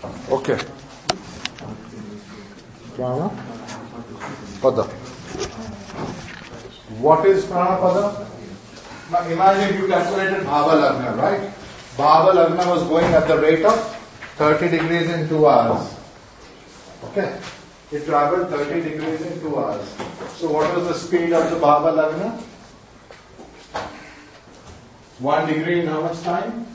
Okay. Prana Pada. What is Prana Pada? Now imagine you calculated Bhava Lagna, right? Bhava Lagna was going at the rate of 30 degrees in 2 hours. Okay? It traveled 30 degrees in 2 hours. So what was the speed of the Bhava Lagna? 1 degree in how much time?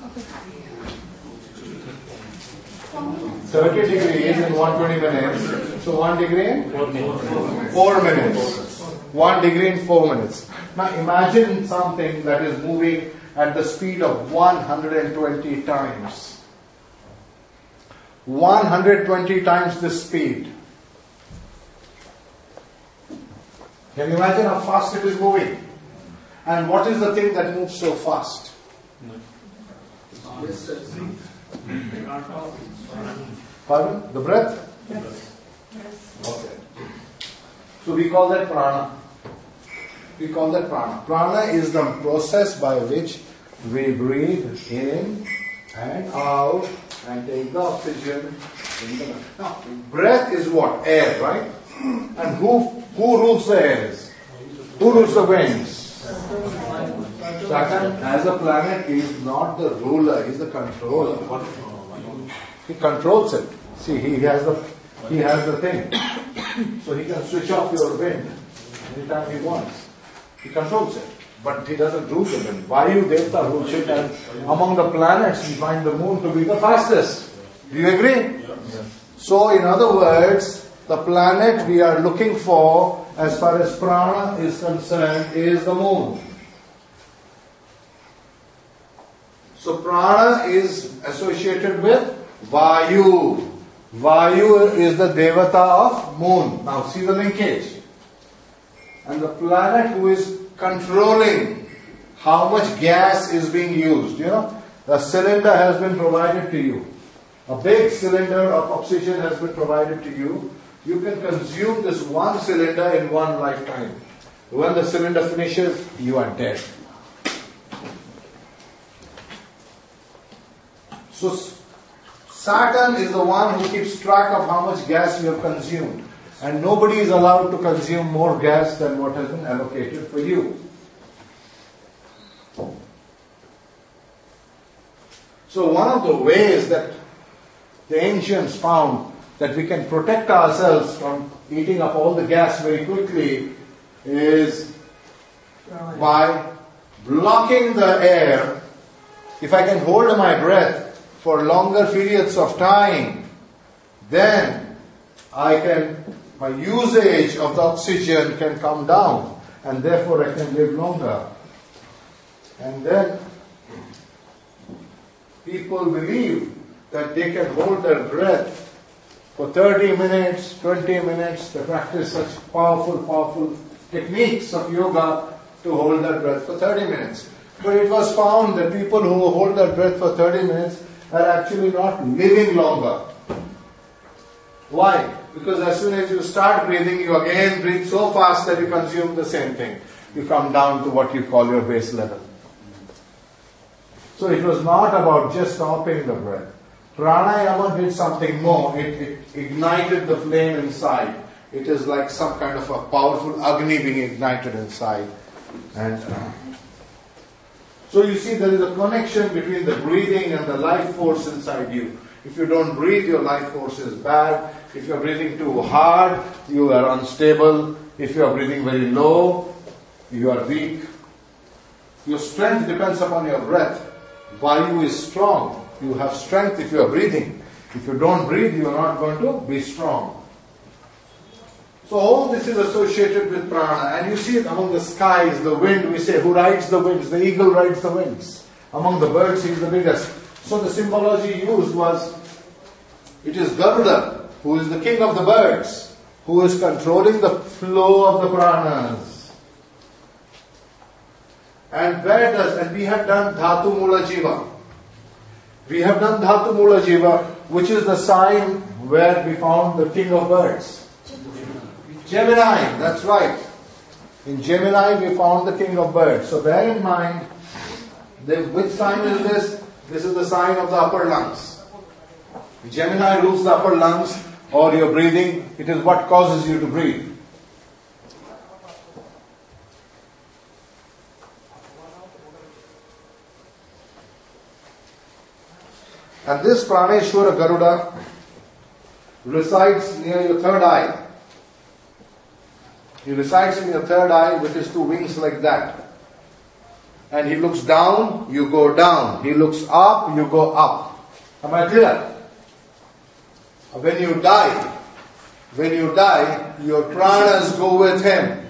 30 degrees in 120 minutes. So 1 degree in 4 minutes. 1 degree in 4 minutes. Now imagine something that is moving at the speed of 120 times. 120 times this speed. Can you imagine how fast it is moving? And what is the thing that moves so fast? Pardon? The breath? Yes. Okay. So we call that prana. We call that prana. Prana is the process by which we breathe in and out and take the oxygen in the lungs. Now, breath is what? Air, right? And who rules the air? Who rules the winds? Saturn, as a planet, is not the ruler, he is the controller. He controls it. See, he has the thing. So he can switch off your wind anytime he wants. He controls it. But he doesn't rule the wind. Vayu Devta rules it, and among the planets we find the moon to be the fastest. Do you agree? Yes. So in other words, the planet we are looking for as far as prana is concerned is the moon. So prana is associated with Vayu. Vayu is the devata of moon. Now see the linkage. And the planet who is controlling how much gas is being used. You know, the cylinder has been provided to you. A big cylinder of oxygen has been provided to you. You can consume this one cylinder in one lifetime. When the cylinder finishes, you are dead. So Saturn is the one who keeps track of how much gas you have consumed. And nobody is allowed to consume more gas than what has been allocated for you. So one of the ways that the ancients found that we can protect ourselves from eating up all the gas very quickly is by blocking the air. If I can hold my breath for longer periods of time, then my usage of the oxygen can come down, and therefore I can live longer. And then people believe that they can hold their breath for 30 minutes, 20 minutes. They practice such powerful techniques of yoga to hold their breath for 30 minutes. But it was found that people who hold their breath for 30 minutes are actually not living longer. Why? Because as soon as you start breathing, you again breathe so fast that you consume the same thing. You come down to what you call your base level. So it was not about just stopping the breath. Pranayama did something more. It ignited the flame inside. It is like some kind of a powerful Agni being ignited inside. And so you see there is a connection between the breathing and the life force inside you. If you don't breathe, your life force is bad. If you are breathing too hard, you are unstable. If you are breathing very low, you are weak. Your strength depends upon your breath. Vayu is strong. You have strength if you are breathing. If you don't breathe, you are not going to be strong. So all this is associated with prana. And you see it among the skies, the wind, we say, who rides the winds? The eagle rides the winds. Among the birds, he is the biggest. So the symbology used was, it is Garuda, who is the king of the birds, who is controlling the flow of the pranas. And we have done Dhatu Mula Jiva. We have done Dhatu Mula Jiva, which is the sign where we found the king of birds. Gemini, that's right. In Gemini we found the king of birds. So bear in mind, which sign is this? This is the sign of the upper lungs. Gemini rules the upper lungs or your breathing. It is what causes you to breathe. And this Praneshwara Garuda resides near your third eye. He resides in your third eye with his two wings like that. And he looks down, you go down. He looks up, you go up. Am I clear? When you die, your pranas go with him.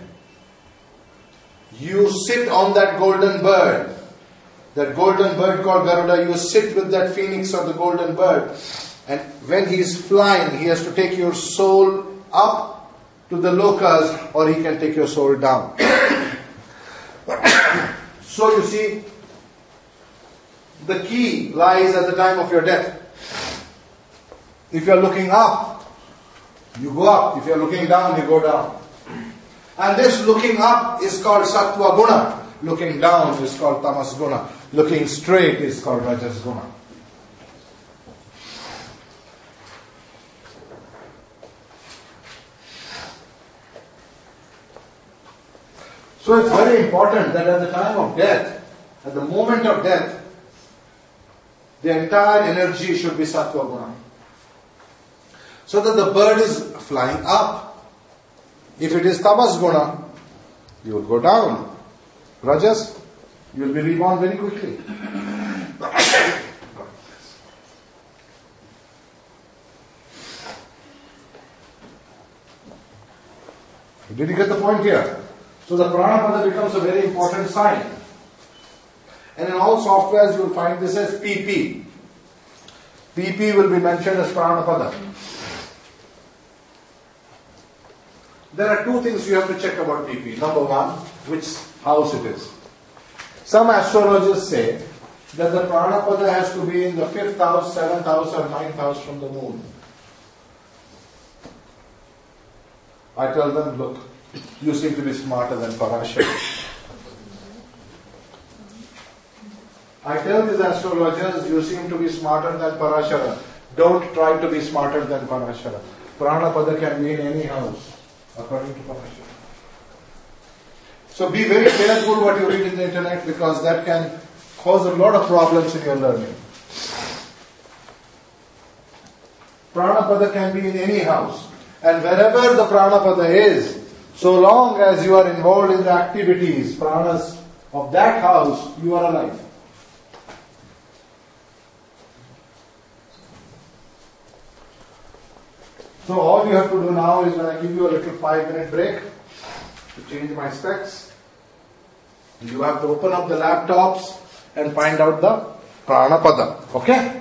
You sit on that golden bird. That golden bird called Garuda, you sit with that phoenix or the golden bird. And when he is flying, he has to take your soul up to the lokas, or he can take your soul down. So you see, the key lies at the time of your death. If you are looking up, you go up. If you are looking down, you go down. And this looking up is called Sattva Guna. Looking down is called Tamas Guna. Looking straight is called Rajas Guna. So it's very important that at the time of death, at the moment of death, the entire energy should be Sattva Guna. So that the bird is flying up. If it is Tamas Guna, you will go down. Rajas, you will be reborn very quickly. Did you get the point here? So the Pranapada becomes a very important sign. And in all softwares you will find this as PP. PP will be mentioned as Pranapada. There are two things you have to check about PP. Number one, which house it is. Some astrologers say that the Pranapada has to be in the 5th house, 7th house or 9th house from the moon. I tell them, look, you seem to be smarter than Parashara. I tell these astrologers, you seem to be smarter than Parashara. Don't try to be smarter than Parashara. Pranapada can be in any house, according to Parashara. So be very careful what you read in the internet, because that can cause a lot of problems in your learning. Pranapada can be in any house. And wherever the Pranapada is, so long as you are involved in the activities, pranas of that house, you are alive. So all you have to do now is, when I give you a little 5-minute break to change my specs, you have to open up the laptops and find out the Pranapada. Okay?